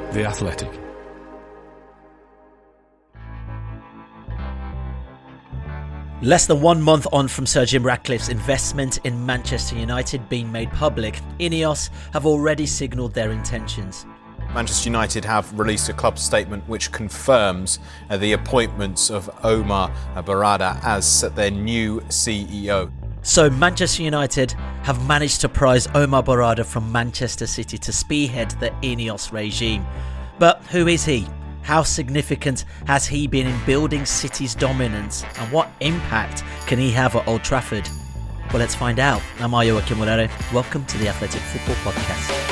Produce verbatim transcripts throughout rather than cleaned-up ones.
The Athletic. Less than one month on from Sir Jim Ratcliffe's investment in Manchester United being made public, Ineos have already signalled their intentions. Manchester United have released a club statement which confirms uh, the appointments of Omar Barada as their new C E O. So Manchester United have managed to prize Omar Barada from Manchester City to spearhead the Ineos regime. But who is he? How significant has he been in building City's dominance, and what impact can he have at Old Trafford? Well, let's find out. I'm Ayo Akinwolere. Welcome to the Athletic Football Podcast.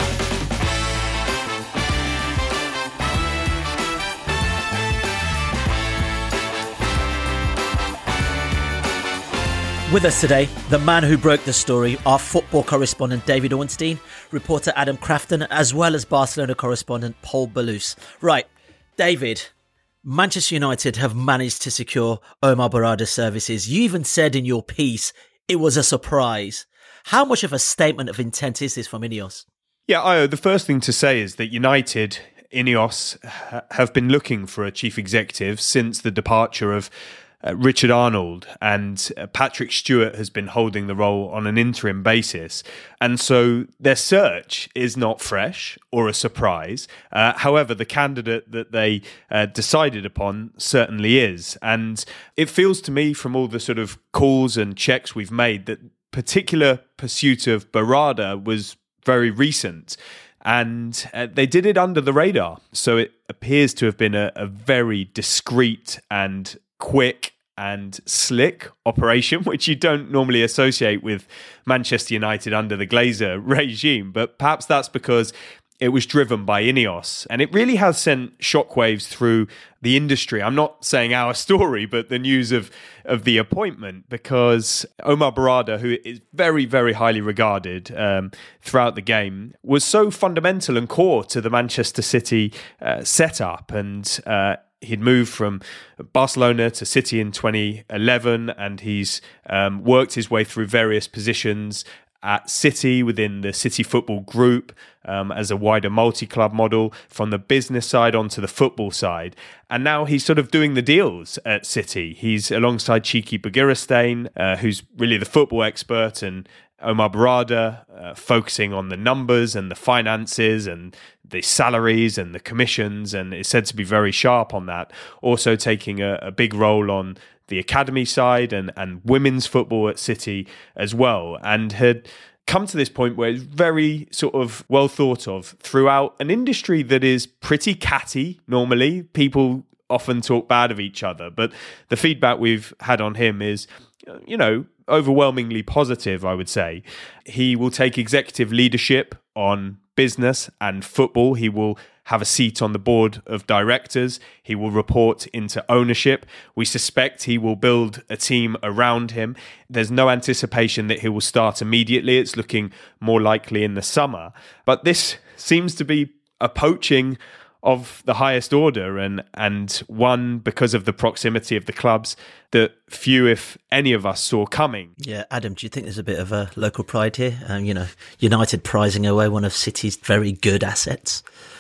With us today, the man who broke the story, our football correspondent David Ornstein, reporter Adam Crafton, as well as Barcelona correspondent Paul Balouse. Right, David, Manchester United have managed to secure Omar Barada's services. You even said in your piece it was a surprise. How much of a statement of intent is this from Ineos? Yeah, Io, the first thing to say is that United, Ineos, have been looking for a chief executive since the departure of Uh, Richard Arnold, and uh, Patrick Stewart has been holding the role on an interim basis. And so their search is not fresh or a surprise. Uh, however, the candidate that they uh, decided upon certainly is. And it feels to me from all the sort of calls and checks we've made that particular pursuit of Barada was very recent. And uh, they did it under the radar. So it appears to have been a, a very discreet and quick and slick operation, which you don't normally associate with Manchester United under the Glazer regime. But perhaps that's because it was driven by Ineos. And it really has sent shockwaves through the industry. I'm not saying our story, but the news of, of the appointment, because Omar Barada, who is very, very highly regarded um, throughout the game, was so fundamental and core to the Manchester City uh, setup. And uh, he'd moved from Barcelona to City in twenty eleven, and he's um, worked his way through various positions at City within the City Football Group um, as a wider multi-club model, from the business side onto the football side. And now he's sort of doing the deals at City. He's alongside Txiki Begiristain, uh, who's really the football expert, and Omar Barada, uh, focusing on the numbers and the finances and the salaries and the commissions, and is said to be very sharp on that. Also taking a, a big role on the academy side and, and women's football at City as well, and had come to this point where it's very sort of well thought of throughout an industry that is pretty catty normally. People often talk bad of each other, but the feedback we've had on him is, you know, overwhelmingly positive, I would say. He will take executive leadership on business and football. He will have a seat on the board of directors. He will report into ownership. We suspect he will build a team around him. There's no anticipation that he will start immediately. It's looking more likely in the summer. But this seems to be a poaching of the highest order, and and one because of the proximity of the clubs that few, if any of us, saw coming. Yeah, Adam, do you think there's a bit of a local pride here? Um, you know, United prizing away one of City's very good assets.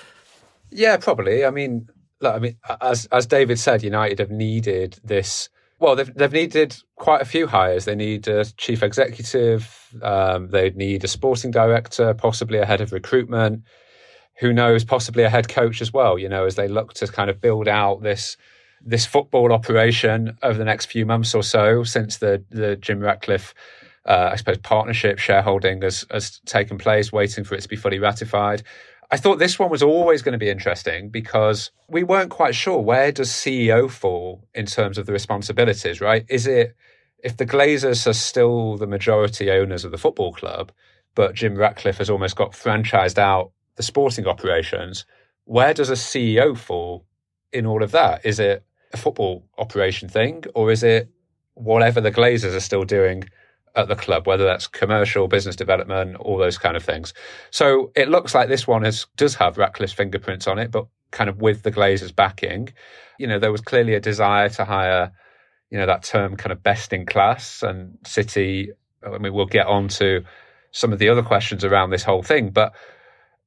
Yeah, probably. I mean, look, I mean, as as David said, United have needed this. Well, they've they've needed quite a few hires. They need a chief executive. Um, they need a sporting director, possibly a head of recruitment. Who knows, possibly a head coach as well, you know, as they look to kind of build out this this football operation over the next few months or so, since the, the Jim Ratcliffe, uh, I suppose, partnership shareholding has, has taken place, waiting for it to be fully ratified. I thought this one was always going to be interesting because we weren't quite sure, where does C E O fall in terms of the responsibilities, right? Is it, if the Glazers are still the majority owners of the football club, but Jim Ratcliffe has almost got franchised out the sporting operations, where does a C E O fall in all of that? Is it a football operation thing, or is it whatever the Glazers are still doing at the club, whether that's commercial, business development, all those kind of things? So it looks like this one is, does have Ratcliffe's fingerprints on it, but kind of with the Glazers backing. You know, there was clearly a desire to hire, you know, that term kind of best in class, and City, I mean, we'll get on to some of the other questions around this whole thing, but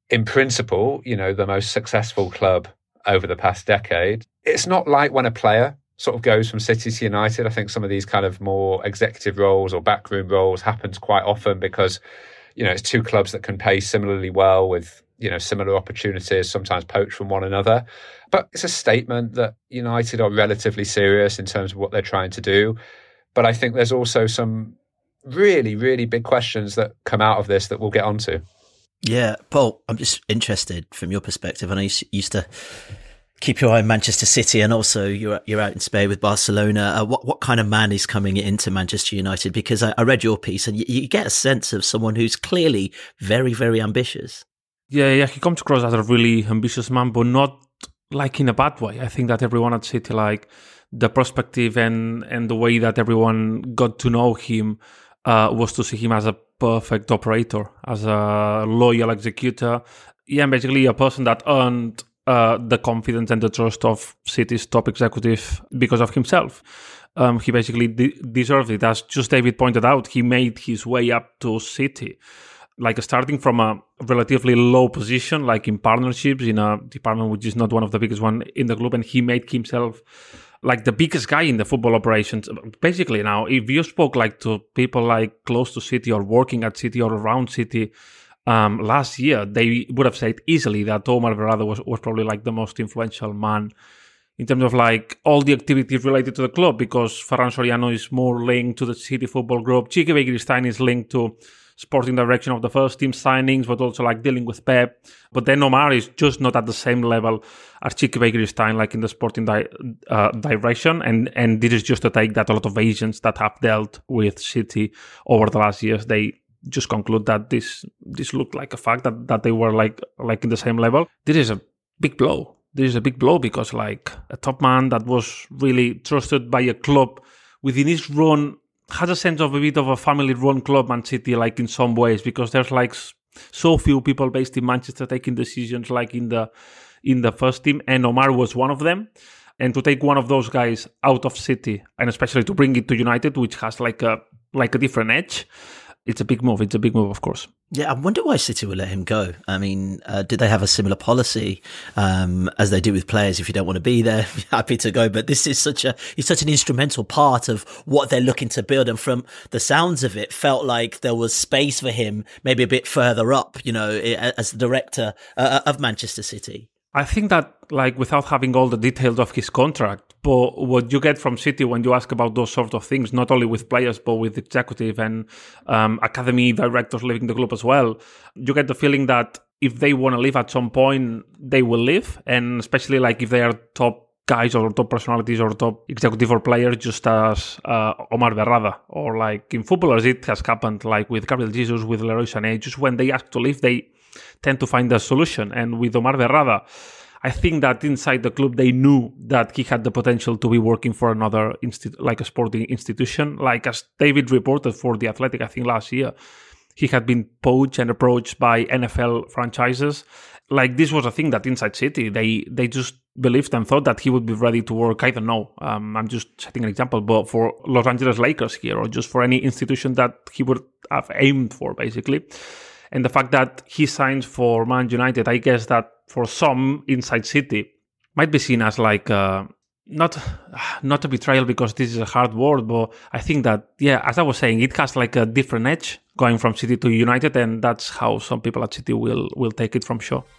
in principle, you know, the most successful club over the past decade. It's not like when a player sort of goes from City to United. I think some of these kind of more executive roles or backroom roles happens quite often because, you know, it's two clubs that can pay similarly well with, you know, similar opportunities, sometimes poach from one another. But it's a statement that United are relatively serious in terms of what they're trying to do. But I think there's also some really, really big questions that come out of this that we'll get onto. Yeah, Paul, I'm just interested from your perspective. I know you used to keep your eye on Manchester City, and also you're you're out in Spain with Barcelona. Uh, what what kind of man is coming into Manchester United? Because I, I read your piece, and you, you get a sense of someone who's clearly very, very ambitious. Yeah, yeah, he comes across as a really ambitious man, but not like in a bad way. I think that everyone at City, like the perspective and and the way that everyone got to know him uh, was to see him as a perfect operator, as a loyal executor. Yeah, and basically a person that earned uh, the confidence and the trust of City's top executive because of himself. Um, he basically de- deserved it. As just David pointed out, he made his way up to City, like starting from a relatively low position, like in partnerships, in a department which is not one of the biggest one in the club, and he made himself like the biggest guy in the football operations. Basically now, if you spoke like to people like close to City or working at City or around City um, last year, they would have said easily that Omar Berrada was, was probably like the most influential man in terms of like all the activities related to the club, because Ferran Soriano is more linked to the City Football Group. Txiki Begiristain is linked to sporting direction of the first team signings, but also like dealing with Pep. But then Omar is just not at the same level as Txiki Begiristain, like in the sporting di- uh, direction. And and this is just a take that a lot of agents that have dealt with City over the last years, they just conclude that this this looked like a fact that, that they were like like in the same level. This is a big blow. This is a big blow because like a top man that was really trusted by a club within his run has a sense of a bit of a family-run club, Man City, like in some ways, because there's like so few people based in Manchester taking decisions like in the in the first team, and Omar was one of them. And to take one of those guys out of City, and especially to bring it to United, which has like a like a different edge, it's a big move. It's a big move, of course. Yeah, I wonder why City will let him go. I mean, uh, did they have a similar policy um, as they do with players? If you don't want to be there, you're happy to go. But this is such a he's such an instrumental part of what they're looking to build. And from the sounds of it, felt like there was space for him, maybe a bit further up, you know, as the director uh, of Manchester City. I think that, like, without having all the details of his contract, but what you get from City when you ask about those sort of things, not only with players, but with executive and um, academy directors leaving the club as well, you get the feeling that if they want to leave at some point, they will leave. And especially like if they are top guys or top personalities or top executive or players, just as uh, Omar Berrada, or like in footballers, it has happened like with Gabriel Jesus, with Leroy Sané. Just when they ask to leave, they tend to find a solution. And with Omar Berrada, I think that inside the club, they knew that he had the potential to be working for another, insti- like a sporting institution. Like as David reported for The Athletic, I think last year, he had been poached and approached by N F L franchises. Like this was a thing that inside City, they they just believed and thought that he would be ready to work. I don't know. Um, I'm just setting an example, but for Los Angeles Lakers here, or just for any institution that he would have aimed for, basically. And the fact that he signs for Man United, I guess that for some inside City might be seen as like uh, not not a betrayal, because this is a hard word, but I think that, yeah, as I was saying, it has like a different edge going from City to United, and that's how some people at City will will take it from sure.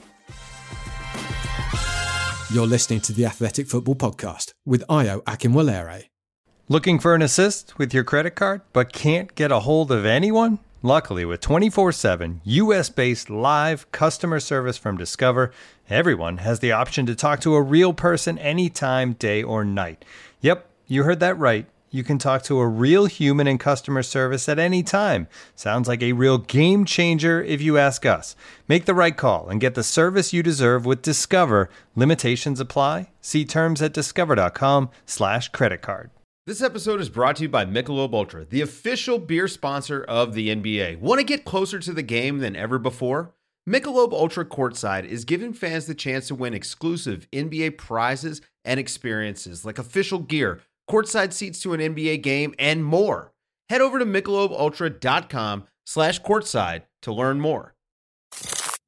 You're listening to the Athletic Football Podcast with Ayo Akinwolere. Looking for an assist with your credit card but can't get a hold of anyone? Luckily, with twenty-four seven U S-based live customer service from Discover, everyone has the option to talk to a real person anytime, day or night. Yep, you heard that right. You can talk to a real human in customer service at any time. Sounds like a real game changer if you ask us. Make the right call and get the service you deserve with Discover. Limitations apply. See terms at discover.com slash credit card. This episode is brought to you by Michelob Ultra, the official beer sponsor of the N B A. Want to get closer to the game than ever before? Michelob Ultra Courtside is giving fans the chance to win exclusive N B A prizes and experiences like official gear, courtside seats to an N B A game, and more. Head over to michelobultra.com slash courtside to learn more.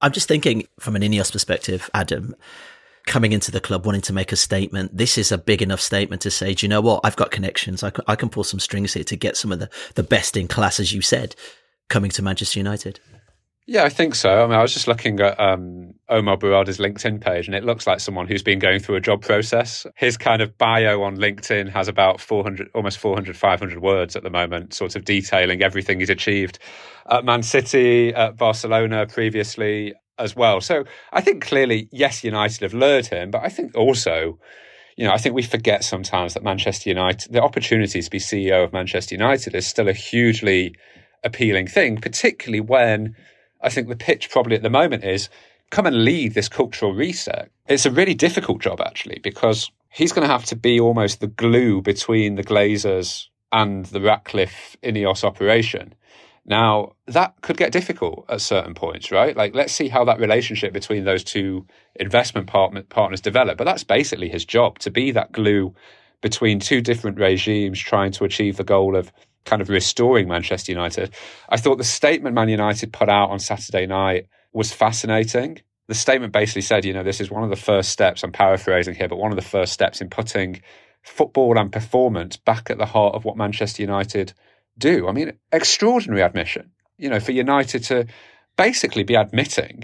I'm just thinking from an Ineos perspective, Adam, coming into the club, wanting to make a statement. This is a big enough statement to say, do you know what? I've got connections. I can, I can pull some strings here to get some of the, the best in class, as you said, coming to Manchester United. Yeah, I think so. I mean, I was just looking at um, Omar Barada's LinkedIn page, and it looks like someone who's been going through a job process. His kind of bio on LinkedIn has about four hundred, almost four hundred, five hundred words at the moment, sort of detailing everything he's achieved at Man City, at Barcelona previously as well. So I think clearly, yes, United have lured him, but I think also, you know, I think we forget sometimes that Manchester United, the opportunity to be C E O of Manchester United is still a hugely appealing thing, particularly when I think the pitch probably at the moment is come and lead this cultural reset. It's a really difficult job, actually, because he's going to have to be almost the glue between the Glazers and the Ratcliffe Ineos operation. Now, that could get difficult at certain points, right? Like, let's see how that relationship between those two investment partner, partners develop. But that's basically his job, to be that glue between two different regimes trying to achieve the goal of kind of restoring Manchester United. I thought the statement Man United put out on Saturday night was fascinating. The statement basically said, you know, this is one of the first steps, I'm paraphrasing here, but one of the first steps in putting football and performance back at the heart of what Manchester United do. I mean, extraordinary admission, you know, for United to basically be admitting,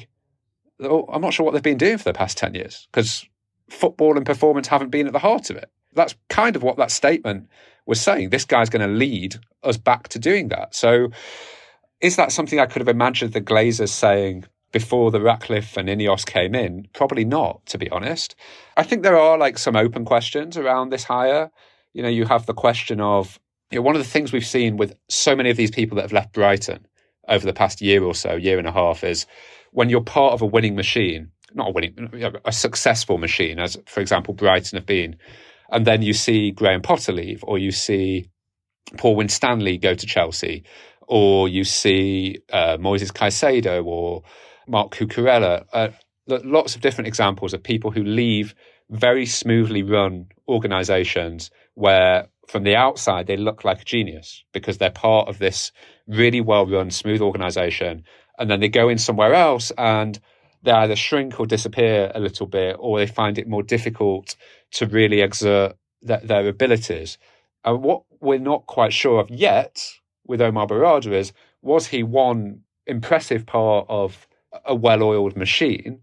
oh, I'm not sure what they've been doing for the past ten years, because football and performance haven't been at the heart of it. That's kind of what that statement was saying. This guy's going to lead us back to doing that. So is that something I could have imagined the Glazers saying before the Ratcliffe and Ineos came in? Probably not, to be honest. I think there are like some open questions around this hire. You know, you have the question of, you know, one of the things we've seen with so many of these people that have left Brighton over the past year or so, year and a half, is when you're part of a winning machine, not a winning, a successful machine, as for example, Brighton have been, and then you see Graham Potter leave, or you see Paul Winstanley go to Chelsea, or you see uh, Moises Caicedo or Mark Cucurella. Uh, lots of different examples of people who leave very smoothly run organisations where from the outside they look like a genius because they're part of this really well-run, smooth organisation, and then they go in somewhere else and they either shrink or disappear a little bit, or they find it more difficult to really exert th- their abilities. And what we're not quite sure of yet with Omar Barada is, was he one impressive part of a well-oiled machine,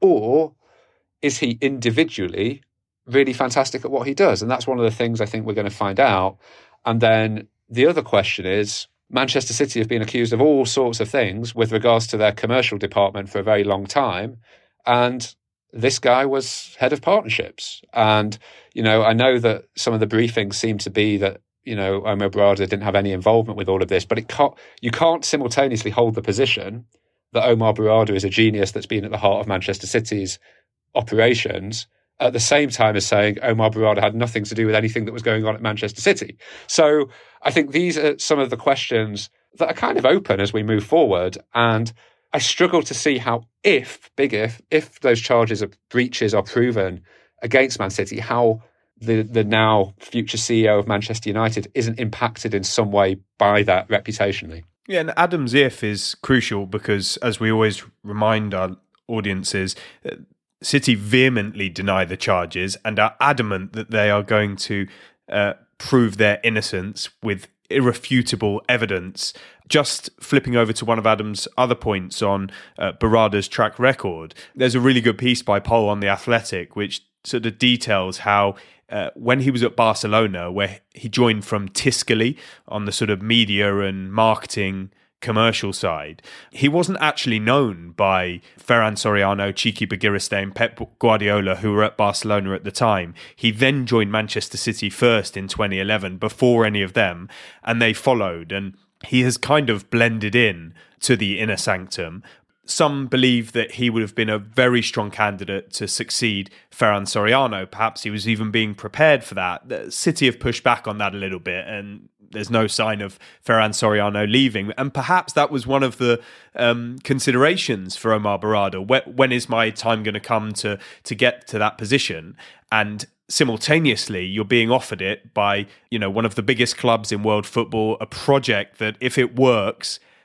or is he individually really fantastic at what he does? And that's one of the things I think we're going to find out. And then the other question is, Manchester City have been accused of all sorts of things with regards to their commercial department for a very long time. And this guy was head of partnerships. And, you know, I know that some of the briefings seem to be that, you know, Omar Barada didn't have any involvement with all of this, but it can't, you can't simultaneously hold the position that Omar Barada is a genius that's been at the heart of Manchester City's operations at the same time as saying Omar Barada had nothing to do with anything that was going on at Manchester City. So I think these are some of the questions that are kind of open as we move forward. And I struggle to see how, if, big if, if those charges of breaches are proven against Man City, how the, the now future C E O of Manchester United isn't impacted in some way by that reputationally. Yeah, and Adam's if is crucial because, as we always remind our audiences, City vehemently deny the charges and are adamant that they are going to uh, prove their innocence with irrefutable evidence. Just flipping over to one of Adam's other points on uh, Barada's track record, there's a really good piece by Paul on The Athletic which sort of details how uh, when he was at Barcelona, where he joined from Tiscali on the sort of media and marketing commercial side, he wasn't actually known by Ferran Soriano, Chiqui Bagiriste and Pep Guardiola, who were at Barcelona at the time. He then joined Manchester City first in twenty eleven before any of them, and they followed, and he has kind of blended in to the inner sanctum. Some believe that he would have been a very strong candidate to succeed Ferran Soriano. Perhaps he was even being prepared for that. The City have pushed back on that a little bit, and there's no sign of Ferran Soriano leaving. And perhaps that was one of the um, considerations for Omar Barada. When, when is my time going to come to to get to that position? And simultaneously, you're being offered it by, you know, one of the biggest clubs in world football, a project that, if it works,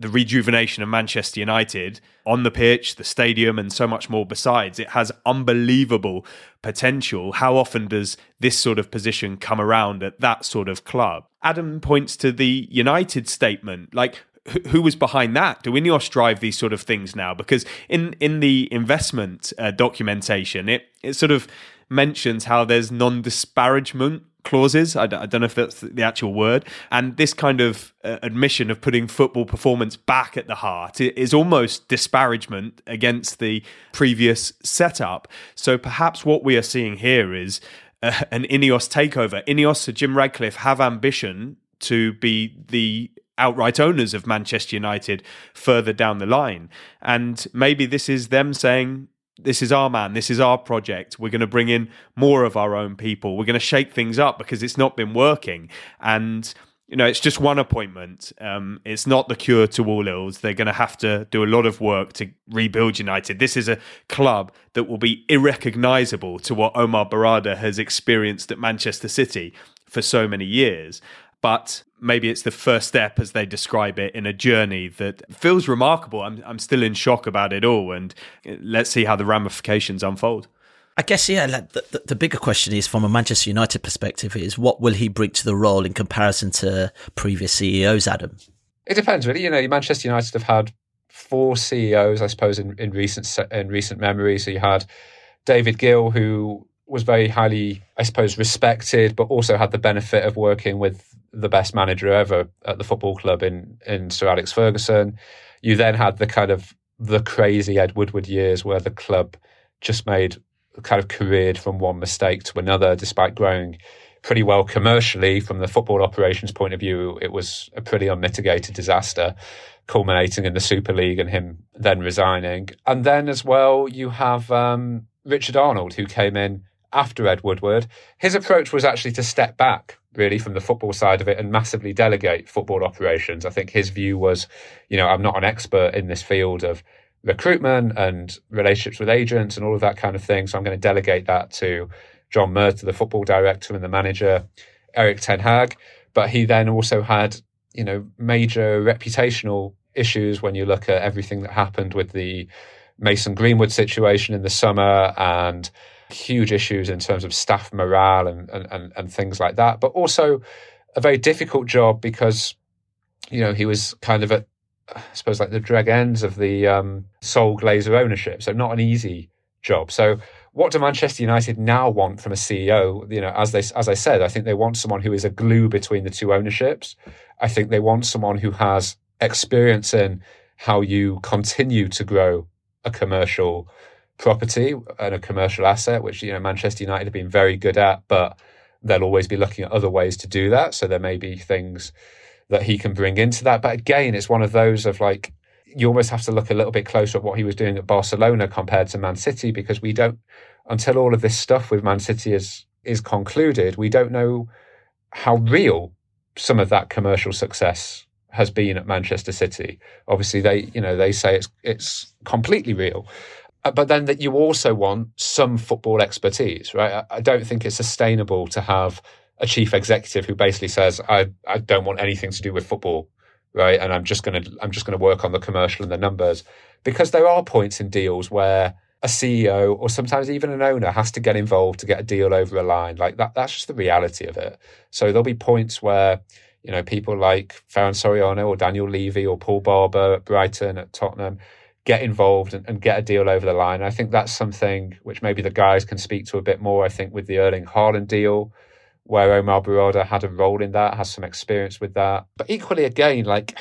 the rejuvenation of Manchester United on the pitch, the stadium, and so much more besides. It has unbelievable potential. How often does this sort of position come around at that sort of club? Adam points to the United statement. Like, who was behind that? Do Ineos drive these sort of things now? Because in, in the investment uh, documentation, it, it sort of mentions how there's non-disparagement clauses. I, d- I don't know if that's the actual word. And this kind of uh, admission of putting football performance back at the heart is almost disparagement against the previous setup. So perhaps what we are seeing here is uh, an Ineos takeover. Ineos, so Jim Ratcliffe, have ambition to be the outright owners of Manchester United further down the line. And maybe this is them saying, this is our man, this is our project. We're going to bring in more of our own people. We're going to shake things up because it's not been working. And, you know, it's just one appointment. Um, it's not the cure to all ills. They're going to have to do a lot of work to rebuild United. This is a club that will be irrecognisable to what Omar Barada has experienced at Manchester City for so many years. But maybe it's the first step, as they describe it, in a journey that feels remarkable. I'm I'm still in shock about it all, and let's see how the ramifications unfold. I guess, yeah, the, the, the bigger question is, from a Manchester United perspective, is what will he bring to the role in comparison to previous C E Os, Adam? It depends, really. You know, Manchester United have had four C E Os, I suppose, in, in recent in recent memory. So you had David Gill, who was very highly, I suppose, respected, but also had the benefit of working with the best manager ever at the football club in, in Sir Alex Ferguson. You then had the kind of the crazy Ed Woodward years where the club just made kind of careered from one mistake to another, despite growing pretty well commercially. From the football operations point of view, it was a pretty unmitigated disaster, culminating in the Super League and him then resigning. And then as well, you have um, Richard Arnold, who came in after Ed Woodward. His approach was actually to step back, really, from the football side of it and massively delegate football operations. I think his view was, you know, I'm not an expert in this field of recruitment and relationships with agents and all of that kind of thing, so I'm going to delegate that to John Murtagh, the football director, and the manager, Erik ten Hag. But he then also had, you know, major reputational issues when you look at everything that happened with the Mason Greenwood situation in the summer, and huge issues in terms of staff morale and, and, and, and things like that. But also a very difficult job because, you know, he was kind of at, I suppose, like the drag ends of the um, Sol Glazer ownership. So not an easy job. So what do Manchester United now want from a C E O? You know, as they, as I said, I think they want someone who is a glue between the two ownerships. I think they want someone who has experience in how you continue to grow a commercial property and a commercial asset, which, you know, Manchester United have been very good at, but they'll always be looking at other ways to do that. So there may be things that he can bring into that. But again, it's one of those of like, you almost have to look a little bit closer at what he was doing at Barcelona compared to Man City, because we don't, until all of this stuff with Man City is is concluded, we don't know how real some of that commercial success has been at Manchester City. Obviously, they, you know, they say it's it's completely real. But then that you also want some football expertise, right? I don't think it's sustainable to have a chief executive who basically says, I, I don't want anything to do with football, right? And I'm just going to I'm just going to work on the commercial and the numbers. Because there are points in deals where a C E O or sometimes even an owner has to get involved to get a deal over a line. Like that, that's just the reality of it. So there'll be points where, you know, people like Ferran Soriano or Daniel Levy or Paul Barber at Brighton, at Tottenham, get involved and, and get a deal over the line. I think that's something which maybe the guys can speak to a bit more. I think with the Erling Haaland deal, where Omar Barada had a role in that, has some experience with that. But equally, again, like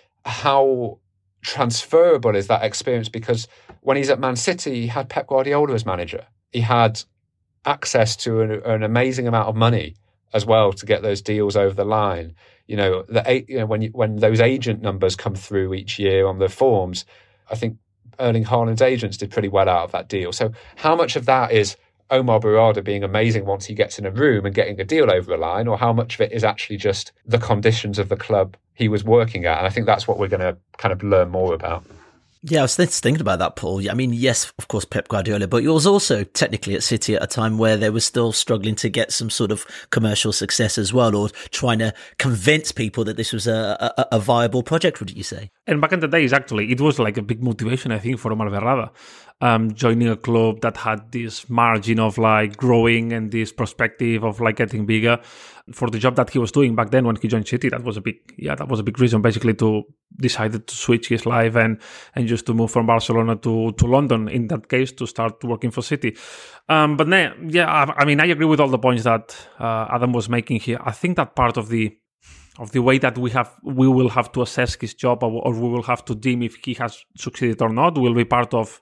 how transferable is that experience? Because when he's at Man City, he had Pep Guardiola as manager. He had access to an, an amazing amount of money as well to get those deals over the line. You know, the you know when you, when those agent numbers come through each year on the forms, I think Erling Haaland's agents did pretty well out of that deal. So how much of that is Omar Barada being amazing once he gets in a room and getting a deal over a line, or how much of it is actually just the conditions of the club he was working at? And I think that's what we're going to kind of learn more about. Yeah, I was thinking about that, Paul. I mean, yes, of course, Pep Guardiola, but he was also technically at City at a time where they were still struggling to get some sort of commercial success as well, or trying to convince people that this was a, a, a viable project, would you say? And back in the days, actually, it was like a big motivation, I think, for Omar Berrada. Um, joining a club that had this margin of like growing and this perspective of like getting bigger for the job that he was doing back then when he joined City. That was a big, yeah, that was a big reason basically to decided to switch his life and and just to move from Barcelona to to London in that case to start working for City. Um, but nah, yeah, I, I mean, I agree with all the points that uh, Adam was making here. I think that part of the of the way that we have we will have to assess his job or, or we will have to deem if he has succeeded or not will be part of.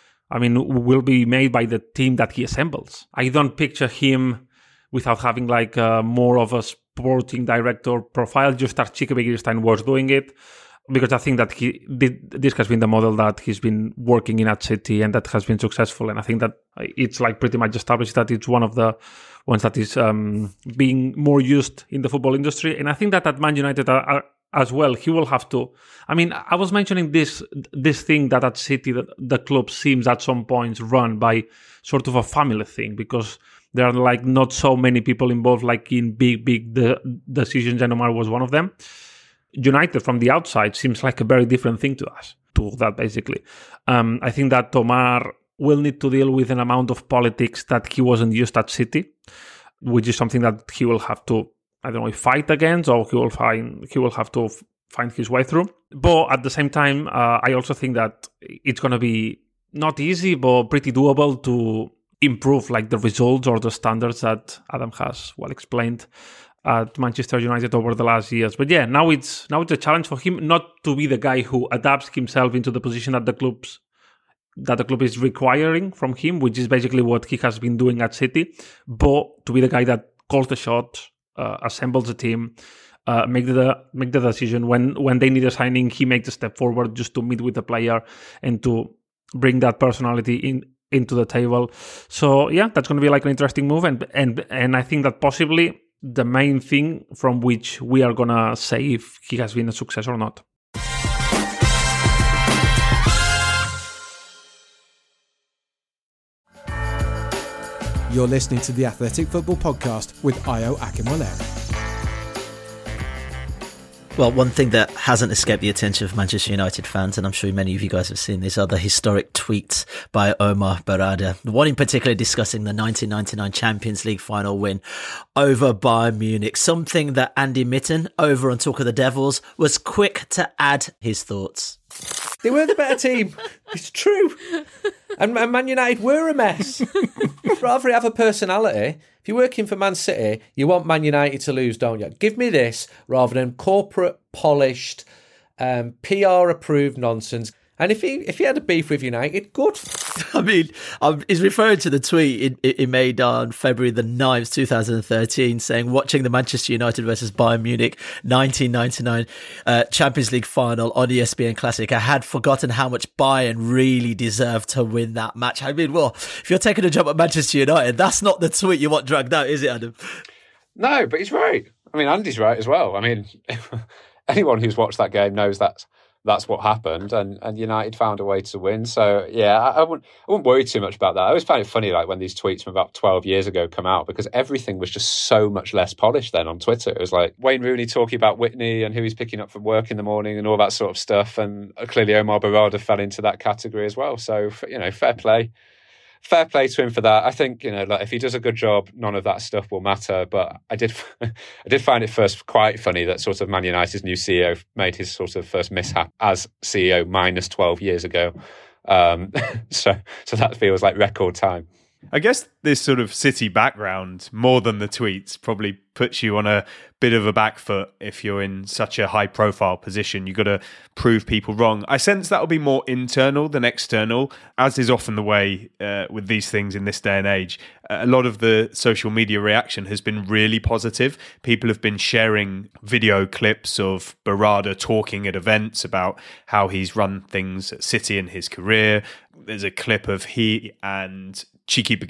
I mean, will be made by the team that he assembles. I don't picture him without having like uh, more of a sporting director profile, just as Chico Begiristain was doing it, because I think that he did, this has been the model that he's been working in at City and that has been successful. And I think that it's like pretty much established that it's one of the ones that is um, being more used in the football industry. And I think that at Man United are, are as well, he will have to. I mean, I was mentioning this this thing that at City, that the club seems at some points run by sort of a family thing because there are like not so many people involved, like in big, big de- decisions. And Omar was one of them. United from the outside seems like a very different thing to us, to that basically. Um, I think that Omar will need to deal with an amount of politics that he wasn't used at City, which is something that he will have to. I don't know, fight against, or he will find he will have to f- find his way through. But at the same time, uh, I also think that it's going to be not easy, but pretty doable to improve like the results or the standards that Adam has well explained at Manchester United over the last years. But yeah, now it's now it's a challenge for him not to be the guy who adapts himself into the position that the club's that the club is requiring from him, which is basically what he has been doing at City, but to be the guy that calls the shot. Uh, assembles the team, uh, make the make the decision when when they need a signing. He makes a step forward just to meet with the player and to bring that personality in into the table. So yeah, that's going to be like an interesting move, and and and I think that possibly the main thing from which we are gonna say if he has been a success or not. You're listening to the Athletic Football Podcast with Ayo Akinwolere. Well, one thing that hasn't escaped the attention of Manchester United fans, and I'm sure many of you guys have seen this, are the historic tweets by Omar Berrada. One in particular discussing the nineteen ninety-nine Champions League final win over Bayern Munich. Something that Andy Mitten, over on Talk of the Devils, was quick to add his thoughts. They were the better team. It's true. And, and Man United were a mess. Rather have a personality. If you're working for Man City, you want Man United to lose, don't you? Give me this rather than corporate, polished, um, P R-approved nonsense. And if he if he had a beef with United, good. I mean, um, he's referring to the tweet he, he made on February the ninth, twenty thirteen, saying, watching the Manchester United versus Bayern Munich nineteen ninety-nine uh, Champions League final on E S P N Classic, I had forgotten how much Bayern really deserved to win that match. I mean, well, if you're taking a job at Manchester United, that's not the tweet you want dragged out, is it, Adam? No, but he's right. I mean, Andy's right as well. I mean, anyone who's watched that game knows that's that's what happened, and, and United found a way to win. So yeah, I, I wouldn't I wouldn't worry too much about that. I always find it funny, like when these tweets from about twelve years ago come out, because everything was just so much less polished then on Twitter. It was like Wayne Rooney talking about Whitney and who he's picking up from work in the morning and all that sort of stuff, and clearly Omar Berrada fell into that category as well. So you know, fair play. Fair play to him for that. I think, you know, like if he does a good job, none of that stuff will matter. But I did, I did find it first quite funny that sort of Man United's new C E O made his sort of first mishap as C E O minus twelve years ago. Um, so, so that feels like record time. I guess this sort of City background, more than the tweets, probably puts you on a bit of a back foot if you're in such a high-profile position. You've got to prove people wrong. I sense that will be more internal than external, as is often the way uh, with these things in this day and age. A lot of the social media reaction has been really positive. People have been sharing video clips of Berrada talking at events about how he's run things at City in his career. There's a clip of he and Chiqui Begiristain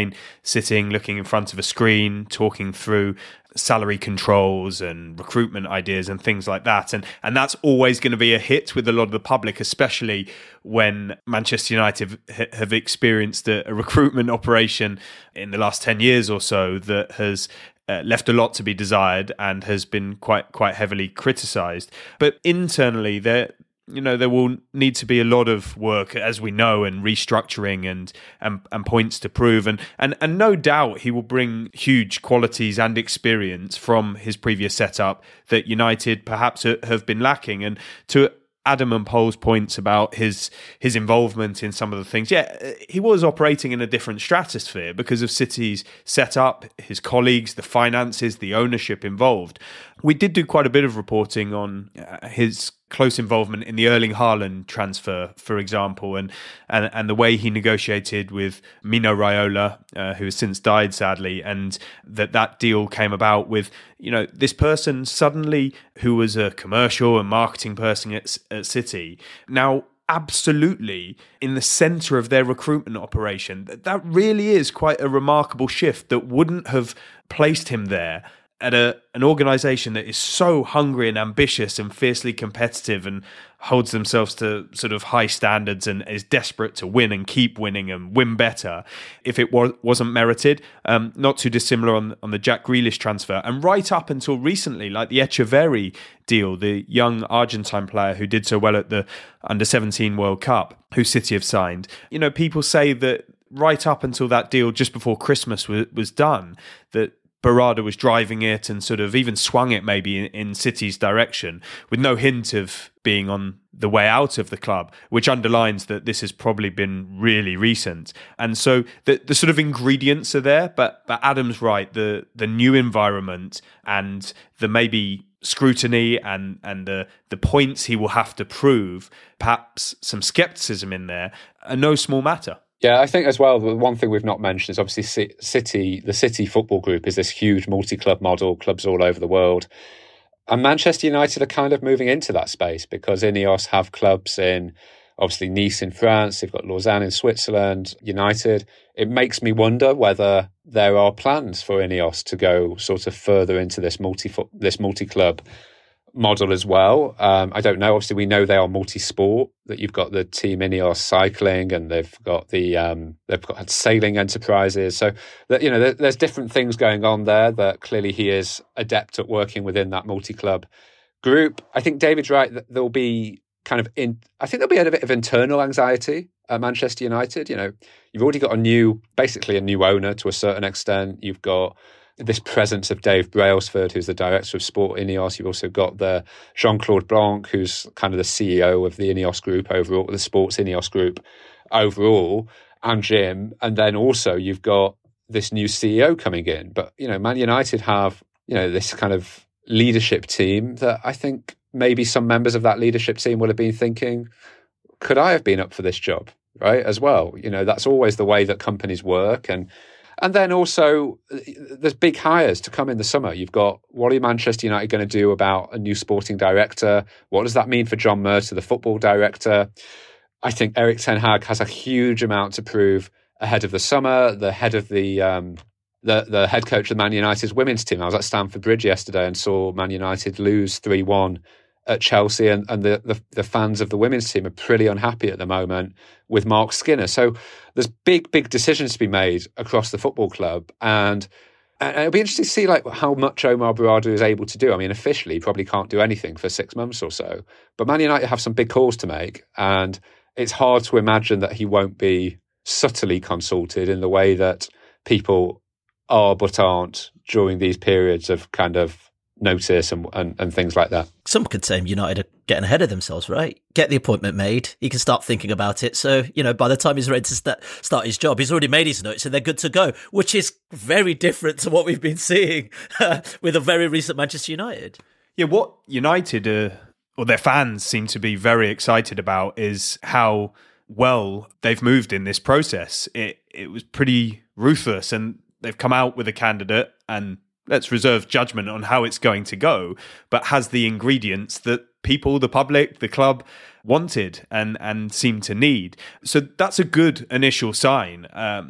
again, sitting, looking in front of a screen, talking through salary controls and recruitment ideas and things like that. And and that's always going to be a hit with a lot of the public, especially when Manchester United have, have experienced a, a recruitment operation in the last ten years or so that has uh, left a lot to be desired and has been quite quite heavily criticised. But internally, there you know there will need to be a lot of work, as we know, and restructuring and and, and points to prove, and, and and no doubt he will bring huge qualities and experience from his previous setup that United perhaps have been lacking. And to Adam and Paul's points about his his involvement in some of the things, yeah, he was operating in a different stratosphere because of City's setup, his colleagues, the finances, the ownership involved. We did do quite a bit of reporting on uh, his close involvement in the Erling Haaland transfer, for example, and and, and the way he negotiated with Mino Raiola, uh, who has since died, sadly, and that that deal came about with, you know, this person suddenly who was a commercial and marketing person at, at City, now absolutely in the centre of their recruitment operation. That really is quite a remarkable shift that wouldn't have placed him there at a an organisation that is so hungry and ambitious and fiercely competitive and holds themselves to sort of high standards and is desperate to win and keep winning and win better, if it was, wasn't merited. Um, not too dissimilar on, on the Jack Grealish transfer. And right up until recently, like the Echeverri deal, the young Argentine player who did so well at the under seventeen World Cup, who City have signed. You know, people say that right up until that deal just before Christmas was, was done, that Barada was driving it and sort of even swung it maybe in, in City's direction with no hint of being on the way out of the club, which underlines that this has probably been really recent. And so the, the sort of ingredients are there, but but Adam's right, the the new environment and the maybe scrutiny and and the the points he will have to prove, perhaps some skepticism in there, are no small matter. Yeah, I think as well, the one thing we've not mentioned is obviously City, the City Football Group is this huge multi-club model, clubs all over the world. And Manchester United are kind of moving into that space because Ineos have clubs in, obviously, Nice in France, they've got Lausanne in Switzerland, United. It makes me wonder whether there are plans for Ineos to go sort of further into this multi this multi-club model as well. Um, I don't know. Obviously, we know they are multi-sport. That you've got the team Ineos cycling, and they've got the um, they've got sailing enterprises. So that, you know, there, there's different things going on there. That clearly he is adept at working within that multi-club group. I think David's right that there'll be kind of in. I think there'll be a bit of internal anxiety at Manchester United. You know, you've already got a new, basically a new owner to a certain extent. You've got this presence of Dave Brailsford, who's the director of sport Ineos. You've also got the Jean-Claude Blanc, who's kind of the C E O of the Ineos group overall, the sports Ineos group overall, and Jim. And then also you've got this new C E O coming in. But, you know, Man United have, you know, this kind of leadership team that I think maybe some members of that leadership team would have been thinking, could I have been up for this job, right, as well? You know, that's always the way that companies work. And And then also, there's big hires to come in the summer. You've got, what are Manchester United going to do about a new sporting director? What does that mean for John Murtough, the football director? I think Erik ten Hag has a huge amount to prove ahead of the summer. The head of the um, the the head coach of Man United's women's team. I was at Stamford Bridge yesterday and saw Man United lose three one at Chelsea, and, and the, the the fans of the women's team are pretty unhappy at the moment with Mark Skinner. So there's big, big decisions to be made across the football club, and, and it'll be interesting to see like how much Omar Barada is able to do. I mean, officially, he probably can't do anything for six months or so, but Man United have some big calls to make, and it's hard to imagine that he won't be subtly consulted in the way that people are but aren't during these periods of kind of notice and, and and things like that. Some could say United are getting ahead of themselves, right? Get the appointment made. He can start thinking about it. So, you know, by the time he's ready to start, start his job, he's already made his notes and they're good to go, which is very different to what we've been seeing uh, with a very recent Manchester United. Yeah, what United, uh, or their fans seem to be very excited about is how well they've moved in this process. It it was pretty ruthless, and they've come out with a candidate, and let's reserve judgment on how it's going to go, but has the ingredients that people, the public, the club wanted and, and seem to need. So that's a good initial sign. Um,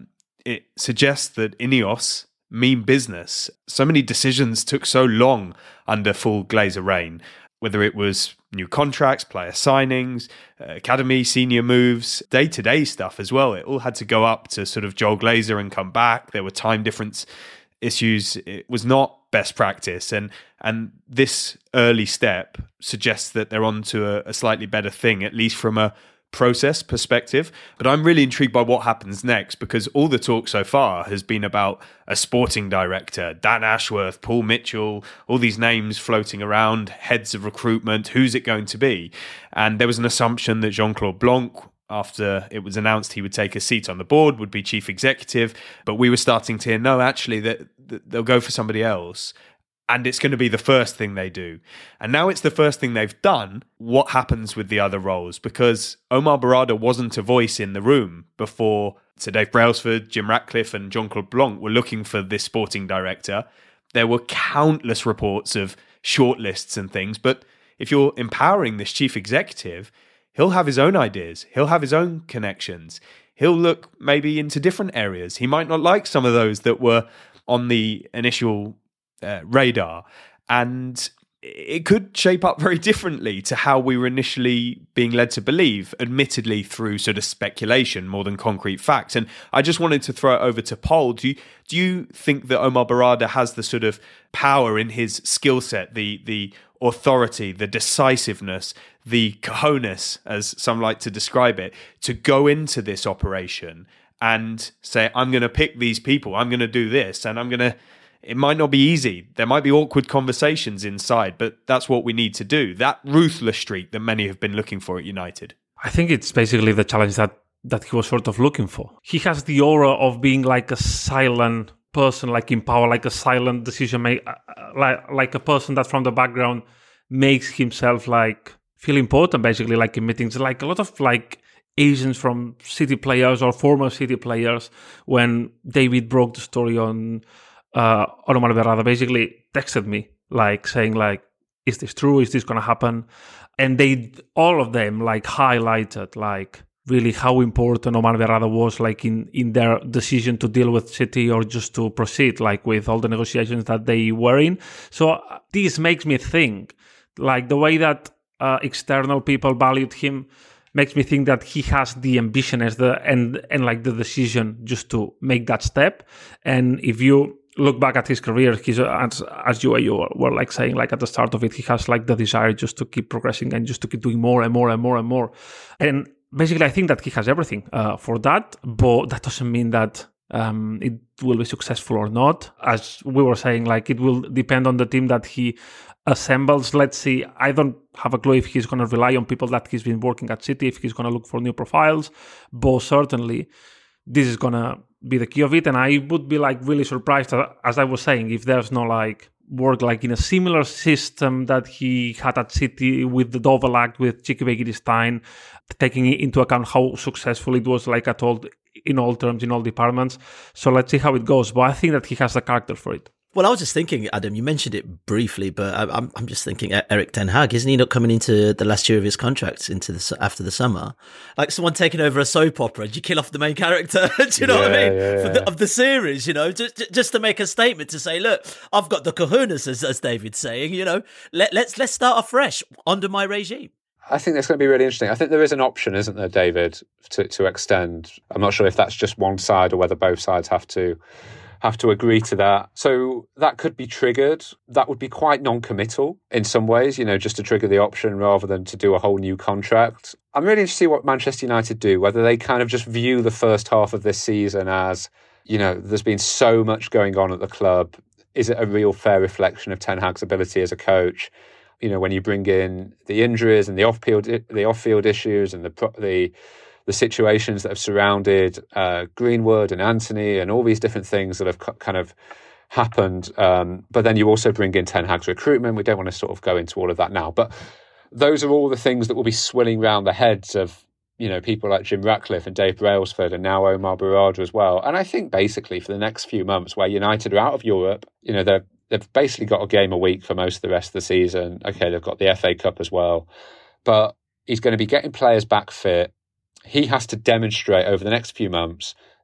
it suggests that Ineos mean business. So many decisions took so long under full Glazer reign, whether it was new contracts, player signings, uh, academy, senior moves, day-to-day stuff as well. It all had to go up to sort of Joel Glazer and come back. There were time difference issues. It was not best practice. And and this early step suggests that they're on to a, a slightly better thing, at least from a process perspective. But I'm really intrigued by what happens next, because all the talk so far has been about a sporting director, Dan Ashworth, Paul Mitchell, all these names floating around, heads of recruitment, who's it going to be? And there was an assumption that Jean-Claude Blanc, after it was announced he would take a seat on the board, would be chief executive. But we were starting to hear, no, actually, that, that they'll go for somebody else. And it's going to be the first thing they do. And now it's the first thing they've done. What happens with the other roles? Because Omar Barada wasn't a voice in the room before Sir Dave Brailsford, Jim Ratcliffe and Jean-Claude Blanc were looking for this sporting director. There were countless reports of shortlists and things. But if you're empowering this chief executive, he'll have his own ideas. He'll have his own connections. He'll look maybe into different areas. He might not like some of those that were on the initial Uh, radar, and it could shape up very differently to how we were initially being led to believe, admittedly through sort of speculation more than concrete facts. And I just wanted to throw it over to Paul. Do you, do you think that Omar Barada has the sort of power in his skill set, the the authority, the decisiveness, the cojones, as some like to describe it, to go into this operation and say, I'm going to pick these people, I'm going to do this, and I'm going to... It might not be easy. There might be awkward conversations inside, but that's what we need to do. That ruthless streak that many have been looking for at United. I think it's basically the challenge that, that he was sort of looking for. He has the aura of being like a silent person, like in power, like a silent decision maker, like, like a person that from the background makes himself like feel important, basically, like in meetings. Like a lot of like agents from City players or former City players, when David broke the story on Uh, Omar Barada, basically texted me, like saying, like, is this true? Is this going to happen? And they, all of them, like highlighted, like really how important Omar Barada was, like in, in their decision to deal with City or just to proceed, like with all the negotiations that they were in. So uh, this makes me think, like the way that uh, external people valued him makes me think that he has the ambition as the and and like the decision just to make that step. And if you look back at his career, he's as, as you, you were like saying, like at the start of it, he has like the desire just to keep progressing and just to keep doing more and more and more and more. And basically, I think that he has everything uh, for that, but that doesn't mean that um, it will be successful or not. As we were saying, like it will depend on the team that he assembles. Let's see. I don't have a clue if he's going to rely on people that he's been working at City, if he's going to look for new profiles, but certainly this is going to be the key of it. And I would be like really surprised, as I was saying, if there's no like work like in a similar system that he had at City with the Dovel Act, with Chiki Begiristain, taking into account how successful it was, like at all, in all terms, in all departments. So let's see how it goes. But I think that he has the character for it. Well, I was just thinking, Adam, you mentioned it briefly, but I'm I'm just thinking Erik ten Hag, isn't he not coming into the last year of his contract into the after the summer? Like someone taking over a soap opera, and you kill off the main character, do you know yeah, what I mean? Yeah, yeah. For the, of the series, you know, just just to make a statement to say, look, I've got the kahunas, as, as David's saying, you know, let, let's let's start afresh under my regime. I think that's going to be really interesting. I think there is an option, isn't there, David, to, to extend. I'm not sure if that's just one side or whether both sides have to have to agree to that. So that could be triggered. That would be quite non-committal in some ways, you know, just to trigger the option rather than to do a whole new contract. I'm really interested to see what Manchester United do, whether they kind of just view the first half of this season as, you know, there's been so much going on at the club. Is it a real fair reflection of Ten Hag's ability as a coach? You know, when you bring in the injuries and the off-field, the off-field issues and the the the situations that have surrounded uh, Greenwood and Antony and all these different things that have kind of happened. Um, but then you also bring in Ten Hag's recruitment. We don't want to sort of go into all of that now. But those are all the things that will be swilling around the heads of, you know, people like Jim Ratcliffe and Dave Brailsford and now Omar Barada as well. And I think basically for the next few months where United are out of Europe, you know, they're, they've basically got a game a week for most of the rest of the season. Okay, they've got the F A Cup as well. But he's going to be getting players back fit. He has to demonstrate over the next few months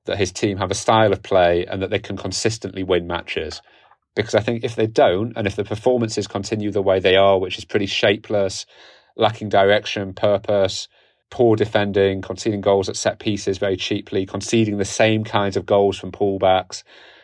that his team have a style of play and that they can consistently win matches. Because I think if they don't, and if the performances continue the way they are, which is pretty shapeless, lacking direction, purpose, poor defending, conceding goals at set pieces very cheaply, conceding the same kinds of goals from pullbacks,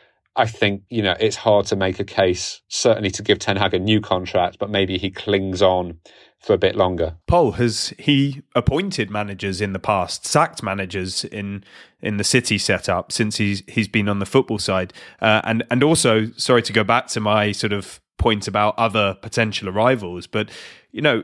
I think, you know, it's hard to make a case, certainly to give Ten Hag a new contract, but maybe he clings on for a bit longer. Paul, has he appointed managers in the past, sacked managers in in the City setup since he's he's been on the football side? Uh, and and also, sorry to go back to my sort of point about other potential arrivals, but you know,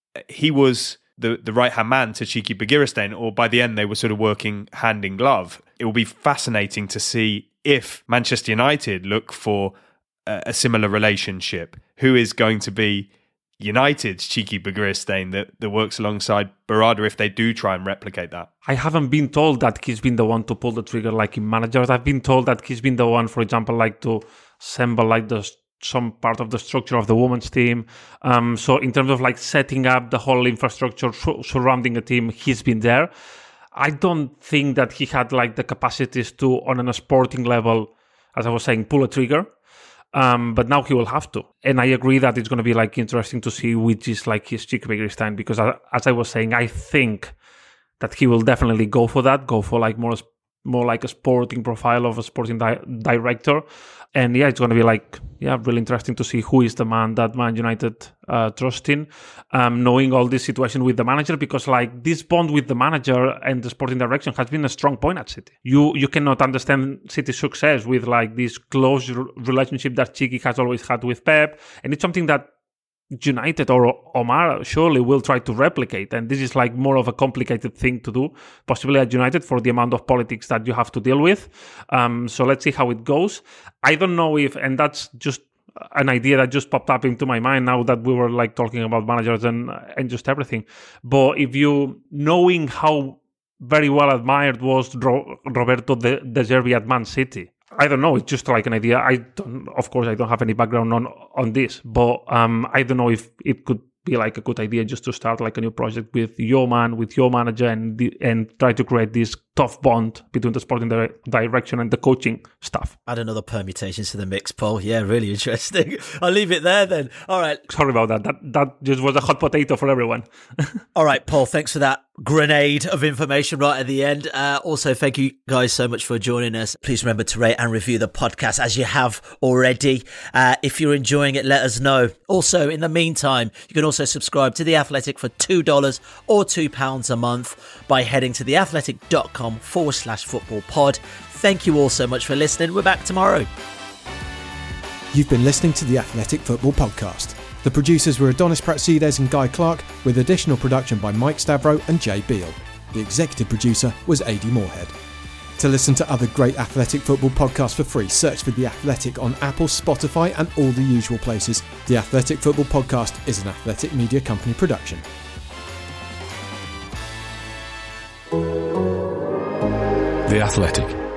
he was the the right hand man to Txiki Begiristain, or by the end they were sort of working hand in glove. It will be fascinating to see if Manchester United look for a, a similar relationship. Who is going to be United's Txiki Begiristain that, that works alongside Barada if they do try and replicate that? I haven't been told that he's been the one to pull the trigger like in managers. I've been told that he's been the one, for example, like to assemble like the some part of the structure of the women's team. Um, so in terms of like setting up the whole infrastructure su- surrounding a team, he's been there. I don't think that he had like the capacities to, on a sporting level, as I was saying, pull a trigger. Um, but now he will have to. And I agree that it's going to be like interesting to see which is like his Txiki Begiristain, because I, as I was saying, I think that he will definitely go for that, go for like more more like a sporting profile of a sporting di- director. And yeah, it's going to be like, yeah, really interesting to see who is the man that Man United uh, trust in, um, knowing all this situation with the manager, because like this bond with the manager and the sporting direction has been a strong point at City. You you cannot understand City's success with like this close r- relationship that Txiki has always had with Pep. And it's something that United or Omar surely will try to replicate, and this is like more of a complicated thing to do, possibly at United, for the amount of politics that you have to deal with. Um, so let's see how it goes. I don't know if, and that's just an idea that just popped up into my mind now that we were like talking about managers and and just everything. But if you, knowing how very well admired was Ro- Roberto De, De Zerbi at Man City, I don't know. It's just like an idea. I don't, of course, I don't have any background on on this, but um, I don't know if it could be like a good idea just to start like a new project with your man, with your manager, and the, and try to create this tough bond between the sporting di- direction and the coaching staff. Add another permutations to the mix, Paul. Yeah, really interesting. I'll leave it there then. All right. Sorry about that. That that just was a hot potato for everyone. All right, Paul, thanks for that grenade of information right at the end. Uh, also, thank you guys so much for joining us. Please remember to rate and review the podcast as you have already. Uh, if you're enjoying it, let us know. Also, in the meantime, you can also subscribe to The Athletic for two dollars or two pounds a month by heading to theathletic.com forward slash football pod. Thank you all so much for listening. We're back tomorrow. You've been listening to The Athletic Football Podcast. The producers were Adonis Pratsides and Guy Clark, with additional production by Mike Stavro and Jay Beale. The executive producer was A D Moorhead. To listen to other great Athletic Football podcasts for free, search for The Athletic on Apple, Spotify and all the usual places. The Athletic Football Podcast is an Athletic Media Company production. The Athletic.